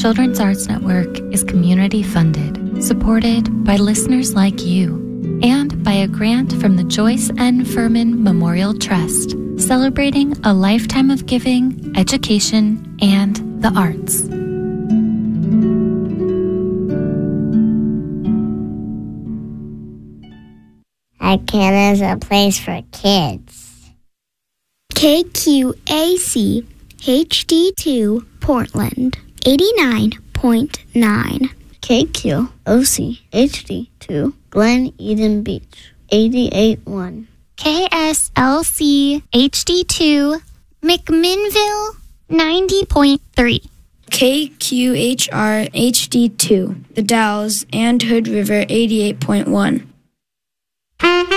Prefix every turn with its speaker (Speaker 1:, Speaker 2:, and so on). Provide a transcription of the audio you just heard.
Speaker 1: Children's Arts Network is community funded, supported by listeners like you, and by a grant from the Joyce N. Furman Memorial Trust, celebrating a lifetime of giving, education, and the arts.
Speaker 2: ICANN is a place for kids.
Speaker 3: KQAC HD2 Portland 89.9.
Speaker 4: KQOC HD2 Glen Eden Beach 88.1.
Speaker 3: KSLC HD2 McMinnville 90.3.
Speaker 5: KQHR HD2 The Dalles and Hood River 88.1.